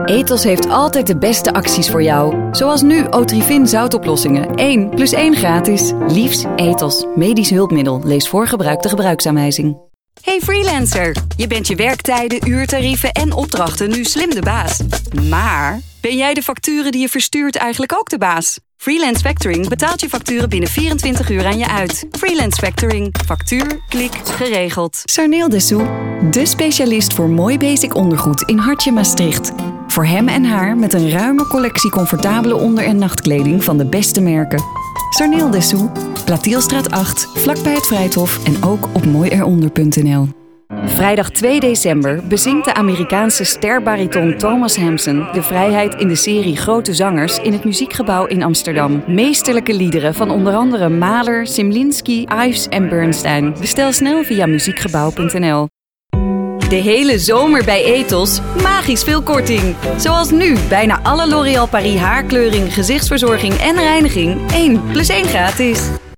Ethos heeft altijd de beste acties voor jou. Zoals nu Otrivin zoutoplossingen. 1 + 1 gratis. Liefs Ethos. Medisch hulpmiddel. Lees voor gebruik de gebruiksaanwijzing. Hey freelancer, je bent je werktijden, uurtarieven en opdrachten nu slim de baas. Maar ben jij de facturen die je verstuurt eigenlijk ook de baas? Freelance Factoring betaalt je facturen binnen 24 uur aan je uit. Freelance Factoring. Factuur, klik, geregeld. Sarneel Dessous, de specialist voor mooi basic ondergoed in Hartje Maastricht. Voor hem en haar met een ruime collectie comfortabele onder- en nachtkleding van de beste merken. Sarneel Dessous, Platielstraat 8, vlakbij het Vrijthof en ook op mooieronder.nl. Vrijdag 2 december bezingt de Amerikaanse sterbariton Thomas Hampson de vrijheid in de serie Grote Zangers in het Muziekgebouw in Amsterdam. Meesterlijke liederen van onder andere Mahler, Simlinsky, Ives en Bernstein. Bestel snel via muziekgebouw.nl. De hele zomer bij Ethos, magisch veel korting. Zoals nu, bijna alle L'Oréal Paris haarkleuring, gezichtsverzorging en reiniging 1 + 1 gratis.